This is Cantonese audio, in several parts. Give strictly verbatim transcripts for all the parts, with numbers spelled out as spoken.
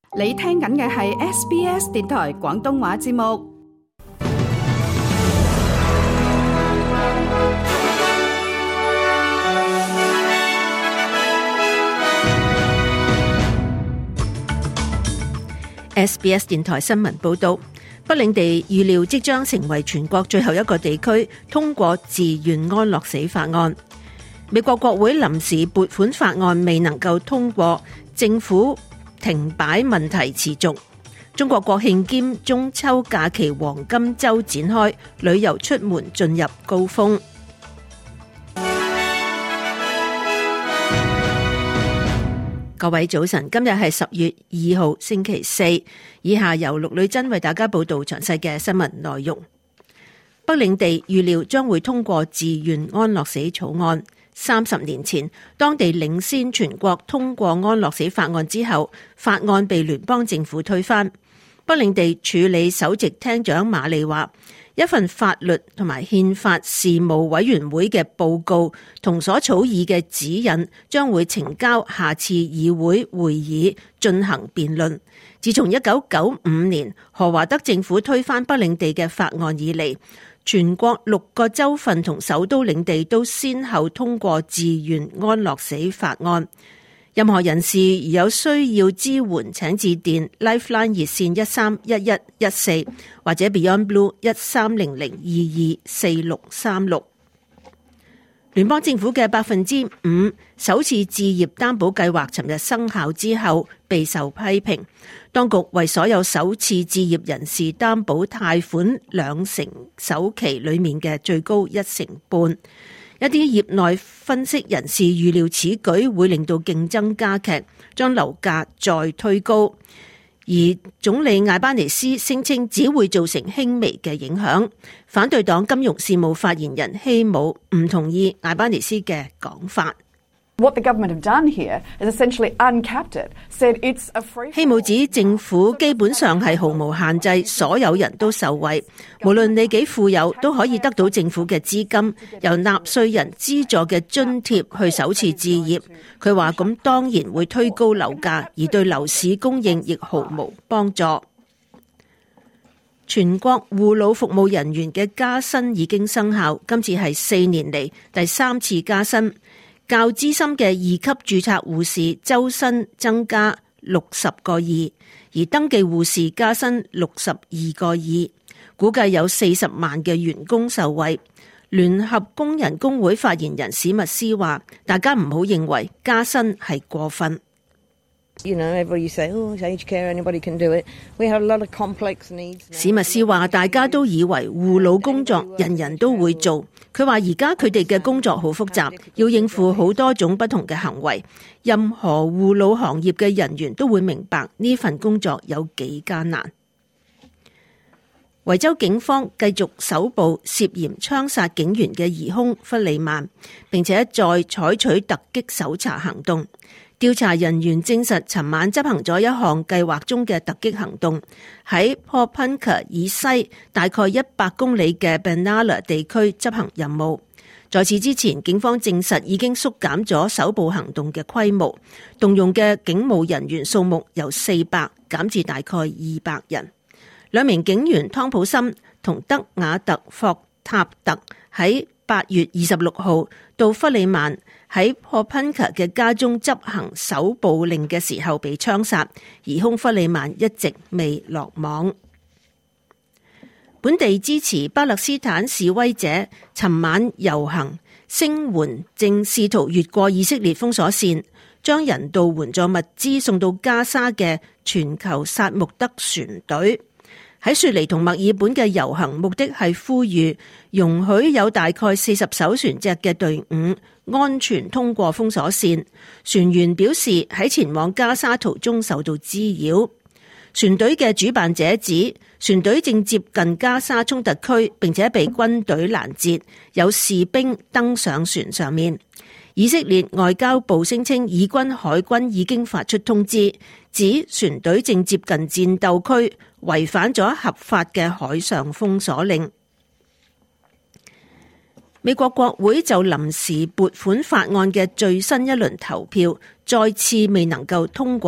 你聽緊嘅係 S B S 電台廣東話節目。 S B S 電台新聞報道，北領地預料即將成為全國最後一個地區通過自願安樂死法案。美國國會臨時撥款法案未能夠通過，政府停擺問題持續。中國國慶兼中秋假期黃金週展開，旅遊出門進入高峰。各位早晨，今日係十月二號星期四，以下由陸女珍為大家報道詳細嘅新聞內容。北領地預料將會通過自願安樂死草案。三十年前，當地領先全國通過安樂死法案之後，法案被聯邦政府推翻。北領地處理首席廳長瑪麗話，一份法律同埋憲法事務委員會嘅報告同所草擬嘅指引將會呈交下次議會會議進行辯論。自從一九九五年何華德政府推翻北領地嘅法案以嚟，全國六個州份同首都領地都先後通過自願安樂死法案。任何人士如有需要支援，請致電 Lifeline 熱線一三一一一四或者 Beyond Blue 一三零零二二四六三六。聯邦政府嘅百分之五首次置業擔保計劃尋日生效之後備受批評，當局為所有首次置業人士擔保貸款兩成首期裏面嘅最高一成半。一啲業內分析人士預料此舉會令到競爭加劇，將樓價再推高。而總理艾巴尼斯聲稱只會造成輕微嘅影響。反對黨金融事務發言人希姆唔同意艾巴尼斯嘅講法。 What the government have done here is essentially uncapped it, said it's a free. 希姆指政府基本上係毫無限制，所有人都受惠，無論你幾富有都可以得到政府嘅資金，由納稅人資助嘅津貼去首次置業。佢話咁當然會推高樓價，而對樓市供應亦毫無幫助。全國護老服務人員嘅加薪已經生效，今次係四年嚟第三次加薪。較資深嘅二級註冊護士周薪增加六十個二，而登記護士加薪六十二個二，估計有四十萬嘅員工受惠。聯合工人工會發言人史密斯話，大家唔好認為加薪係過分。 You know, everybody say, oh, it's aged care, anybody can do it. We have a lot of complex needs. 史密斯話，大家都以為護老工作人人都會做。佢話而家佢哋嘅工作好複雜，要應付好多種不同嘅行為。任何護老行業嘅人員都會明白呢份工作有幾艱難。維州警方繼續搜捕涉嫌槍殺警員嘅疑兇弗里曼，並且再採取突擊搜查行動。調查人員證實，尋晚執行咗一項計劃中嘅突擊行動，喺 Popunka 以西大概一百公里嘅 Benalla 地區執行任務。在此之前，警方證實已經縮減咗搜捕行動嘅規模，動用嘅警務人員數目由四百減至大概二百人。兩名警員湯普森同德瓦特霍塔特喺八月二十六號到弗里曼喺 Popunka 嘅家中執行搜捕令嘅時候被槍殺，疑兇弗里曼一直未落網。本地支持巴勒斯坦示威者尋晚遊行聲援正試圖越過以色列封鎖線，將人道援助物資送到加沙嘅全球薩穆德船隊。喺雪梨同墨爾本嘅遊行目的係呼籲容許有大概四十艘船隻嘅隊伍安全通過封鎖線。船員表示喺前往加沙途中受到滋擾。船隊嘅主辦者指，船隊正接近加沙衝突區，並且被軍隊攔截，有士兵登上船上面。以色列外交部聲稱，以軍海軍已經發出通知，指船隊正接近戰鬥區，違反咗合法嘅海上封鎖令。美國國會就臨時撥款法案嘅最新一輪投票，再次未能夠通過。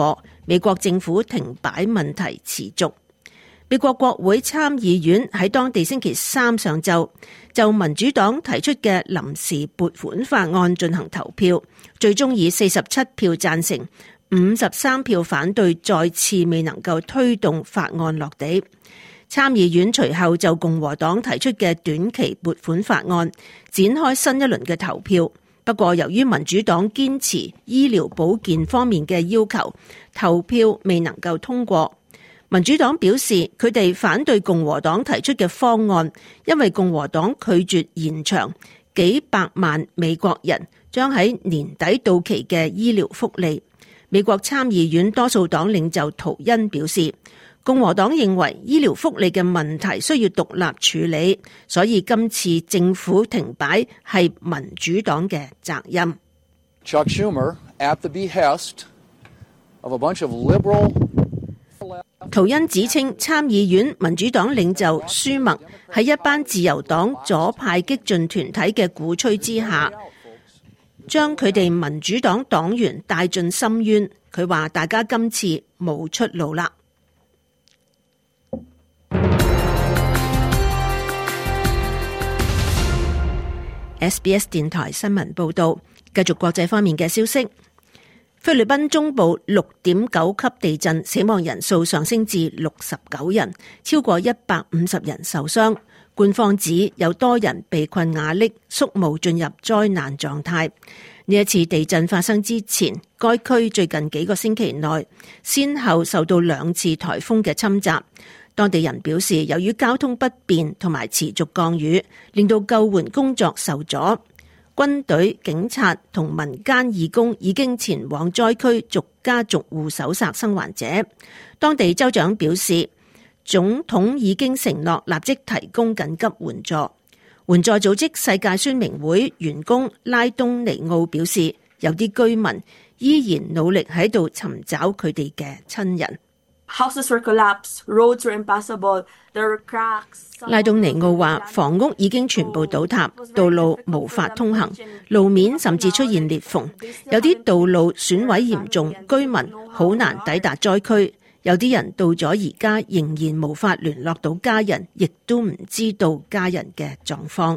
美國政府停擺問題持續。美國國會參議院喺當地星期三上晝就民主黨提出嘅臨時撥款法案進行投票，最終以四十七票贊成、五十三票反對，再次未能夠推動法案落地。參議院隨後就共和黨提出嘅短期撥款法案展開新一輪嘅投票，不過由於民主黨堅持醫療保健方面嘅要求，投票未能夠通過。民主黨表示佢哋反對共和黨提出嘅方案，因為共和黨拒絕延長幾百萬美國人將喺年底到期嘅醫療福利。美國參議院多數黨領袖圖恩表示，共和黨認為醫療福利嘅問題需要獨立處理，所以今次政府停擺係民主黨嘅責任。 Chuck Schumer, at the behest of a bunch of liberal 圖恩指稱參議院民主黨領袖舒默喺一班自由黨左派激進團體嘅鼓吹之下，將佢哋民主黨黨員帶進深淵。佢話大家今次冇出路啦。S B S 電台新聞報道，繼續國際方面嘅消息。菲律賓中部六點九級地震，死亡人數上升至六十九人，超過一百五十人受傷。官方指有多人被困瓦礫，宿務進入災難狀態。呢一次地震發生之前，該區最近幾個星期內先後受到兩次颱風嘅侵襲。當地人表示，由於交通不便同埋持續降雨，令到救援工作受阻。軍隊、警察同民間義工已經前往災區逐家逐戶搜索生還者。當地州長表示，總統已經承諾立即提供緊急援助。援助組織世界宣明會員工拉東尼奧表示，有啲居民依然努力喺度尋找佢哋嘅親人。 Houses were collapsed, roads were impassable, there were cracks. 拉東尼奧話，房屋已經全部倒塌，道路無法通行，路面甚至出現裂縫，有啲道路損毀嚴重，居民好難抵達災區。有啲人到咗而家仍然無法聯絡到家人，亦都唔知道家人嘅狀況。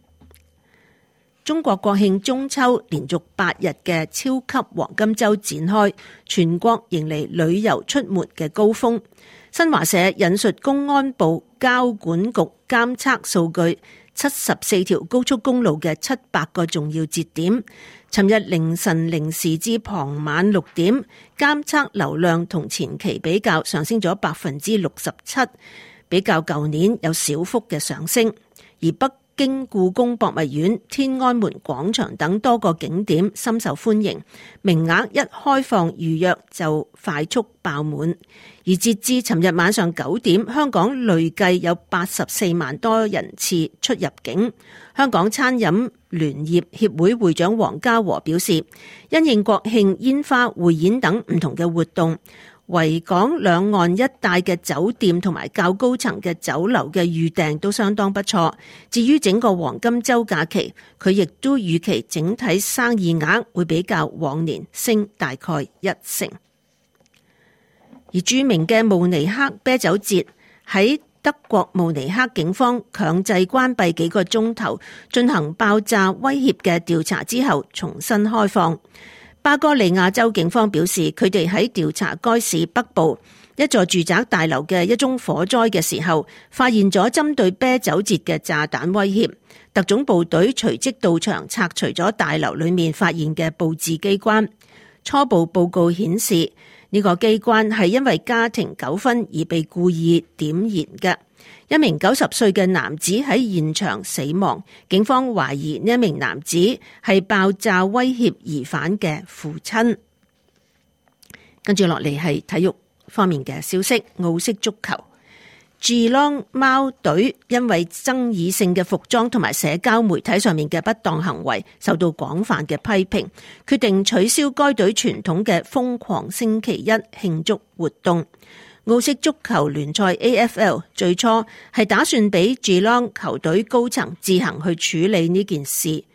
中國國慶中秋連續八日嘅超級黃金週展開，全國迎嚟旅遊出沒嘅高峰。新華社引述公安部交管局監測數據，七十四條高速公路嘅七百個重要節點，尋日凌晨零時至傍晚六點，監測流量同前期比較上升咗百分之六十七，比較舊年有小幅嘅上升。而北經故宮博物院、天安門廣場等多個景點深受歡迎，名額一開放預約就快速爆滿。而截至尋日晚上九點，香港累計有八十四萬多人次出入境。香港餐飲聯業協會會長黃家和表示，因應國慶煙花匯演等唔同嘅活動，維港兩岸一帶嘅酒店同埋較高層嘅酒樓嘅預訂都相當不錯。至於整個黃金週假期，佢亦都預期整體生意額會比較往年升大概一成。而著名嘅慕尼黑啤酒節喺德國慕尼黑警方強制關閉幾個鐘頭，進行爆炸威脅嘅調查之後重新開放。巴哥利亞州警方表示，佢哋喺調查該市北部一座住宅大樓嘅一宗火災嘅時候，發現咗針對啤酒節嘅炸彈威脅。特種部隊隨即到場拆除咗大樓裏面發現嘅佈置機關。初步報告顯示，呢個機關係因為家庭糾紛而被故意點燃嘅。一名九十歲嘅男子喺現場死亡，警方懷疑呢一名男子係爆炸威脅疑犯嘅父親。跟住落嚟係體育方面嘅消息，澳式足球。Geelong 貓隊因為爭議性嘅服裝同埋社交媒體上面嘅不當行為受到廣泛嘅批評，決定取消該隊傳統嘅瘋狂星期一慶祝活動。澳式足球聯賽 A F L 最初係打算俾 Geelong 球隊高層自行去處理呢件事，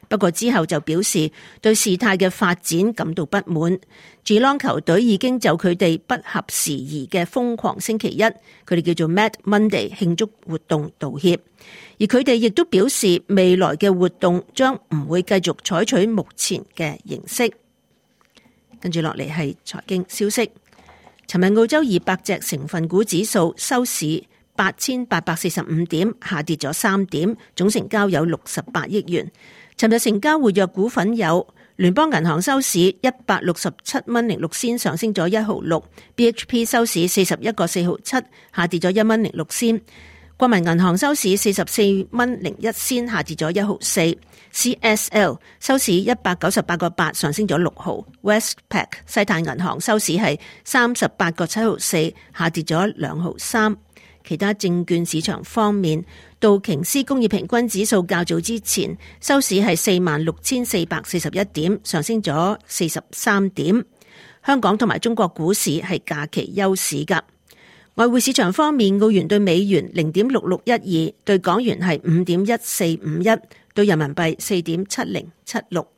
不過之後就表示對事態嘅發展感到不滿。Geelong 球隊已經就佢哋不合時宜嘅瘋狂星期一，佢哋叫做 Mad Monday 慶祝活動道歉，而佢哋亦都表示未來嘅活動將唔會繼續採取目前嘅形式。跟住落嚟係財經消息。尋日澳洲二百隻成分股指數收市八千八百四十五點，下跌咗三點，總成交有六十八億元。尋日成交活躍股份有聯邦銀行收市一百六十七蚊零六仙，上升咗一毫六。B H P 收市四十一個四毫七，下跌咗一蚊零六仙。國民銀行收市四十四蚊零一仙，下跌咗一毫四。C S L 收市一百九十八個八，上升咗六毫。Westpac 西太銀行收市係三十八個七毫四，下跌咗兩毫三。其他證券市場方面，道瓊斯工業平均指數較早之前收市係四萬六千四百四十一點，上升咗四十三點。香港同埋中國股市係假期休市㗎。外匯市場方面，澳元對美元零點六六一二，對港元係五點一四五一，對人民幣四點七零七六。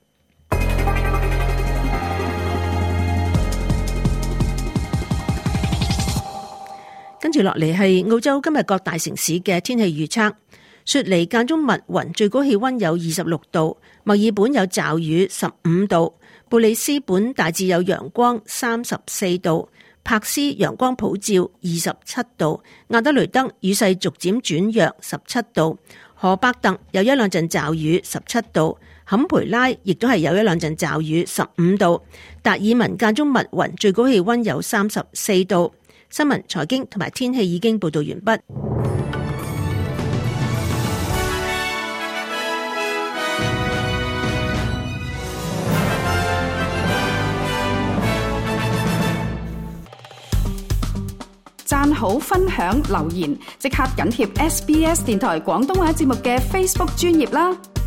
跟住落嚟係澳洲今日各大城市嘅天氣預測。雪梨間中密雲，最高氣溫有二十六度；墨爾本有驟雨，十五度；布里斯本大致有陽光，三十四度；柏斯陽光普照，二十七度；亞德雷德雨勢逐漸轉弱，十七度；荷伯特有一兩陣驟雨，十七度；坎培拉亦都係有一兩陣驟雨，十五度；達爾文間中密雲，最高氣溫有三十四度。新聞、財經同埋天氣已經報道完畢。 讚好、分享、留言，即刻緊貼 S B S 電台廣東話節目嘅 Facebook 專頁啦！